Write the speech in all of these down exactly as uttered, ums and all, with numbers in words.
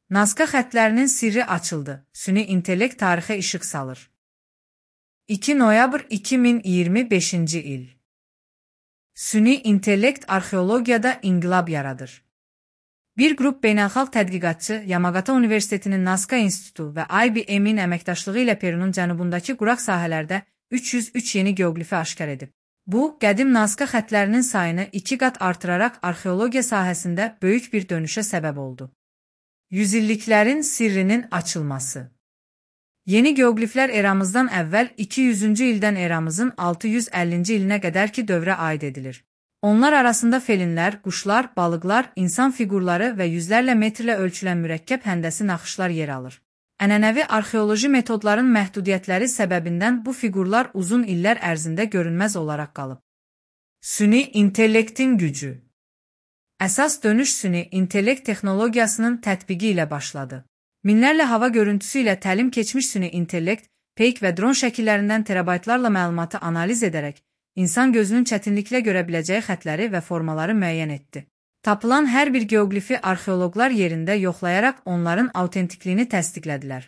Nazca xətlərinin sirri açıldı. Süni intellekt tarixə işıq salır. iki noyabr iki min iyirmi beşinci il. Süni intellekt arxeologiyada inqilab yaradır. Bir qrup beynəlxalq tədqiqatçı Yamagata Universitetinin Nazca İnstitutu və I B M-in əməkdaşlığı ilə Perunun cənubundakı quraq sahələrdə üç yüz üç yeni geoqlifi aşkar edib. Bu, qədim Nazca xətlərinin sayını iki qat artıraraq arxeologiya sahəsində böyük bir dönüşə səbəb oldu. Yüzilliklərin sirrinin açılması. Yeni geoqliflər eramızdan əvvəl iki yüzüncü ildən eramızın altı yüz əllinci ilinə qədər ki dövrə aid edilir. Onlar arasında felinlər, quşlar, balıqlar, insan fiqurları və yüzlərlə metrlə ölçülən mürəkkəb həndəsi naxışlar yer alır. Ənənəvi arxeoloji metodların məhdudiyyətləri səbəbindən bu fiqurlar uzun illər ərzində görünməz olaraq qalıb. Süni intellektin gücü. Əsas dönüş süni intellekt texnologiyasının tətbiqi ilə başladı. Minlərlə hava görüntüsü ilə təlim keçmiş süni intellekt, peyk və dron şəkillərindən terabaytlarla məlumatı analiz edərək, insan gözünün çətinliklə görə biləcəyi xətləri və formaları müəyyən etdi. Tapılan hər bir geoqlifi arxeoloqlar yerində yoxlayaraq onların autentikliyini təsdiqlədilər.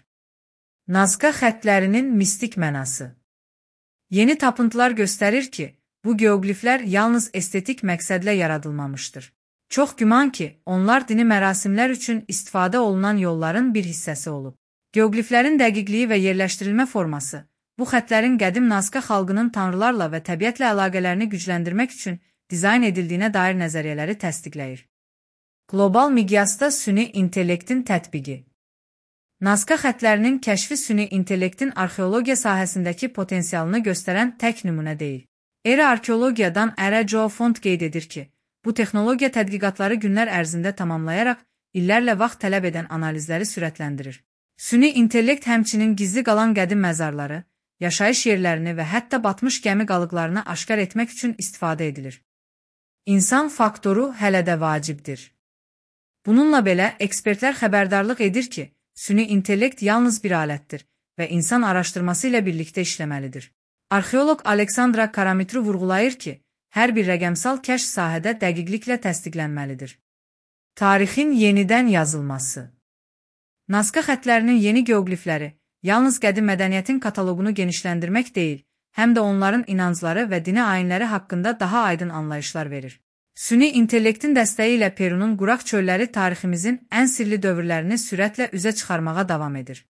Nazca xətlərinin mistik mənası. Yeni tapıntılar göstərir ki, bu geoqliflər yalnız estetik məqsədlə yaradılmamışdır. Çox güman ki, onlar dini mərasimlər üçün istifadə olunan yolların bir hissəsi olub. Geoqliflərin dəqiqliyi və yerləşdirilmə forması, bu xətlərin qədim Nazca xalqının tanrılarla və təbiətlə əlaqələrini gücləndirmək üçün dizayn edildiyinə dair nəzəriyyələri təsdiqləyir. Qlobal miqyasda süni intellektin tətbiqi. Nazca xətlərinin kəşfi süni intellektin arxeologiya sahəsindəki potensialını göstərən tək nümunə deyil. Era arxeologiyadan Ərə Joe Font qeyd edir ki, bu texnologiya tədqiqatları günlər ərzində tamamlayaraq, illərlə vaxt tələb edən analizləri sürətləndirir. Süni intellekt həmçinin gizli qalan qədim məzarları, yaşayış yerlərini və hətta batmış gəmi qalıqlarını aşkar etmək üçün istifadə edilir. İnsan faktoru hələ də vacibdir. Bununla belə, ekspertlər xəbərdarlıq edir ki, süni intellekt yalnız bir alətdir və insan araşdırması ilə birlikdə işləməlidir. Arxeoloq Aleksandra Karamitru vurğulayır ki, hər bir rəqəmsal kəşf sahədə dəqiqliklə təsdiqlənməlidir. Tarixin yenidən yazılması. Nazca xətlərinin yeni geoqlifləri yalnız qədim mədəniyyətin kataloqunu genişləndirmək deyil, həm də onların inancları və dini ayinləri haqqında daha aydın anlayışlar verir. Süni intellektin dəstəyi ilə Perunun quraq çölləri tariximizin ən sirli dövrlərini sürətlə üzə çıxarmağa davam edir.